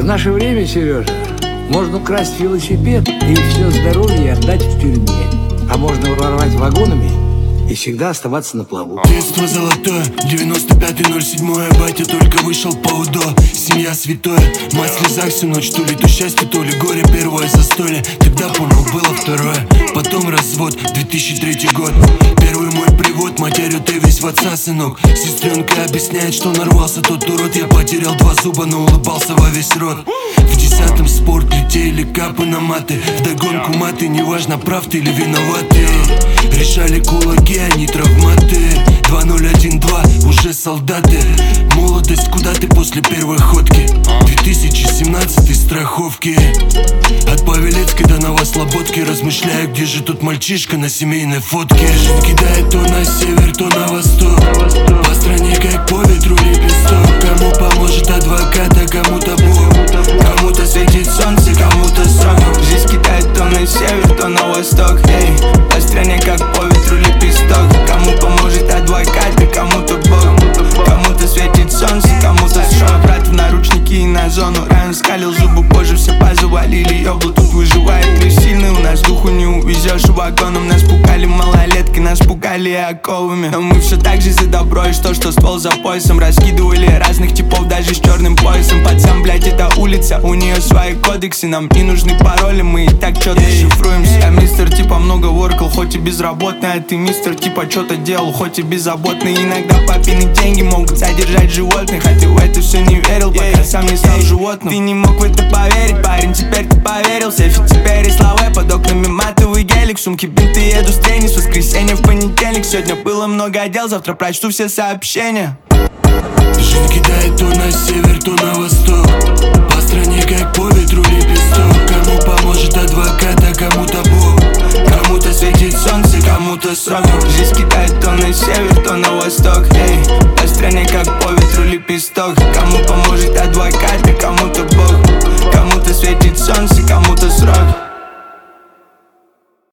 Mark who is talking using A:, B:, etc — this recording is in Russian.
A: наше время, Сережа, можно украсть велосипед и все здоровье отдать в тюрьме. А можно ворвать вагонами и всегда оставаться на плаву.
B: Детство золотое, 95-07. Батя только вышел по УДО. Семья святое, мать в слезах всю ночь. То ли то счастье, то ли горе, первое застолье. Тогда, понял, было второе. Потом развод, 2003 год. Первый мой привод, мать орёт, ты весь в отца, сынок. Сестренка объясняет, что нарвался тот урод. Я потерял 2 зуба, но улыбался во весь рот. В 10-м спорт, летели капы на маты. Вдогонку маты, неважно, прав ты или виноваты. Решали кулаки, а не травматы. 2012, уже солдаты. Молодость, куда ты после первой ходки? 2017 страховки. От Павелецкой до Новослободки. Размышляю, где же тут мальчишка на семейной фотке. Жизнь кидает то на север, то на восток. По стране как по ветру лепесток. Кому поможет адвокат, а кому-то Бог. Кому-то светит солнце, кому-то срок.
C: Жизнь кидает то на север, то на восток. Эй, по стране как по ветру лепесток. Кому поможет адвокат, а кому-то Бог. Кому-то светит солнце, кому-то срок. Брат в наручники и на зону. Райан скалил зубы, позже все позавалили. Ёбла тут выживает лишь сильный. У нас духу не увезешь вагоном. Нас пугали малолеткой, нас пугали оковами. Но мы все так же за добро и что ствол за поясом. Раскидывали разных типов даже с черным поясом. Пацан, блять, это улица, у нее свои кодексы. Нам не нужны пароли, мы и так четко шифруемся. Я мистер типа много воркал, хоть и безработный. А ты мистер типа что-то делал, хоть и беззаботный. Иногда папины деньги могут содержать животных. А ты в это все не верил, пока сам не стал животным. Ты не мог в это поверить, парень, теперь ты поверил. Сейфи теперь и слова, под окнами матовый гелик. В сумке бинты, еду с трени, с воскресенья в понедельник. Сегодня было много дел, завтра прочту все сообщения.
B: Жизнь кидает то на север, то на восток. По стране как по ветру лепесток. Кому поможет адвокат, а кому-то Бог. Кому-то светит солнце, кому-то срок.
C: Жизнь кидает то на север, то на восток. Эй, по стране как по ветру лепесток. Кому поможет